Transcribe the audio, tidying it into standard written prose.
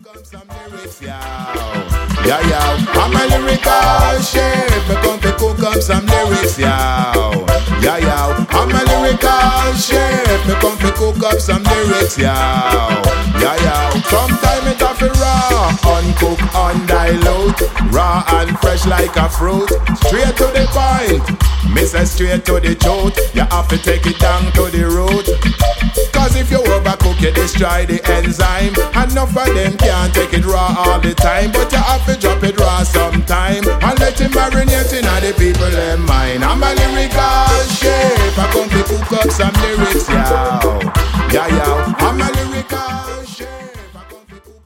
up some lyrics, yo. Yeah, yo. I'm a lyrical chef. Me come to cook up some lyrics, yo. Yeah, yo. I'm a lyrical chef. Me come to cook up some lyrics, yo. Yeah, yo. Sometimes it have to raw, uncooked, undilute, raw and fresh like a fruit. Straight to the point. Me say straight to the truth. You have to take it down to the root. Cause if you overcook, you destroy the enzyme. Enough of them can't take it raw all the time, but you have to drop it raw sometime and let it marinate in all the people in mind. I'm a lyrical chef. I come to cook up some lyrics, yeah.